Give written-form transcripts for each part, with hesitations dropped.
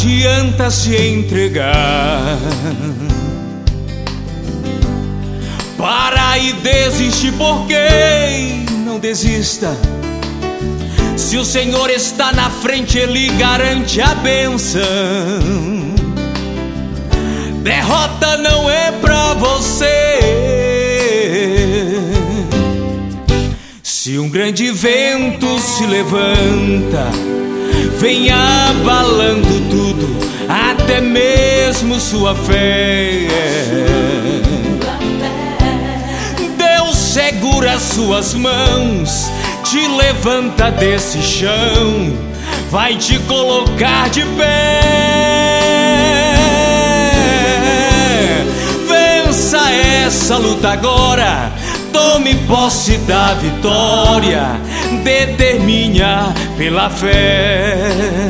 adianta se entregar. Para e desiste, porque não desista. Se o Senhor está na frente, Ele garante a bênção. Derrota não é pra você. Se um grande vento se levanta, vem abalando tudo, até mesmo sua fé. Deus segura suas mãos, te levanta desse chão, vai te colocar de pé. Vença essa luta agora, tome posse da vitória, determina pela fé.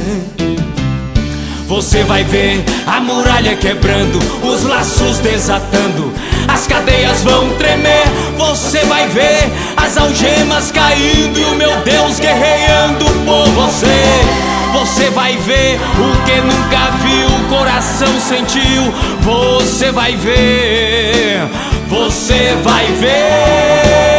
Você vai ver a muralha quebrando, os laços desatando, as cadeias vão tremer. Você vai ver as algemas caindo e o meu Deus guerreando por você. Você vai ver o que nunca viu, o coração sentiu. Você vai ver, você vai ver.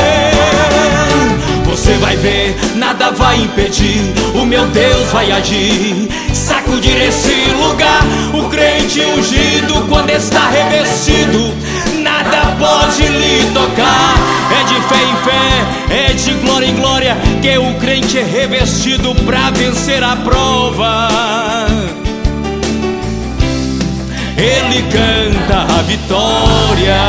Você vai ver, nada vai impedir, o meu Deus vai agir. Sacudir esse lugar, o crente ungido, quando está revestido, nada pode lhe tocar. É de fé em fé, é de glória em glória, que o crente é revestido pra vencer a prova. Ele canta a vitória.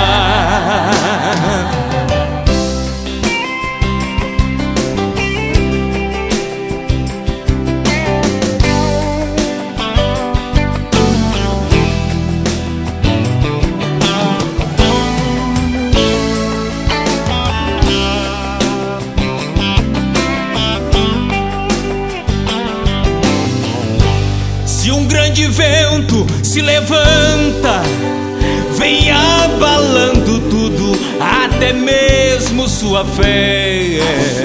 Se um grande vento se levanta, vem abalando tudo, até mesmo sua fé.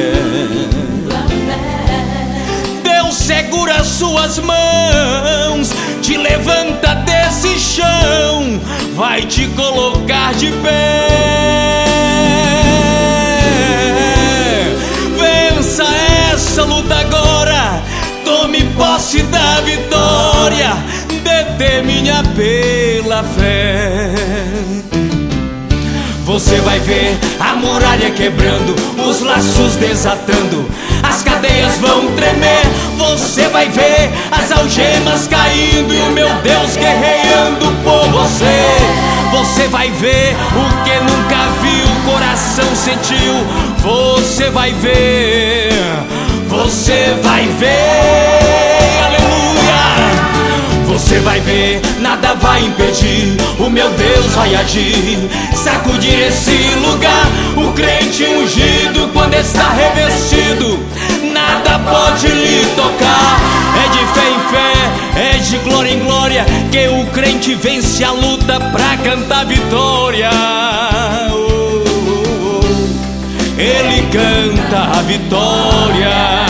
Deus segura suas mãos, te levanta desse chão, vai te colocar de pé. Vença essa luta agora, tome posse da vitória, determina pela fé. Você vai ver a muralha quebrando, os laços desatando, as cadeias vão tremer. Você vai ver as algemas caindo e o meu Deus guerreando por você. Você vai ver o que nunca viu, o coração sentiu. Você vai ver, você vai ver, aleluia. Você vai ver, nada vai impedir, o meu Deus vai agir. Sacudir esse lugar, o crente ungido, quando está revestido, nada pode lhe tocar. É de fé em fé, é de glória em glória, que o crente vence a luta pra cantar vitória. Ele canta a vitória.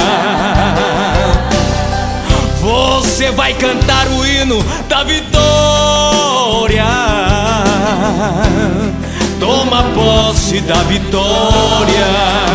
Você vai cantar o hino da vitória. Toma posse da vitória.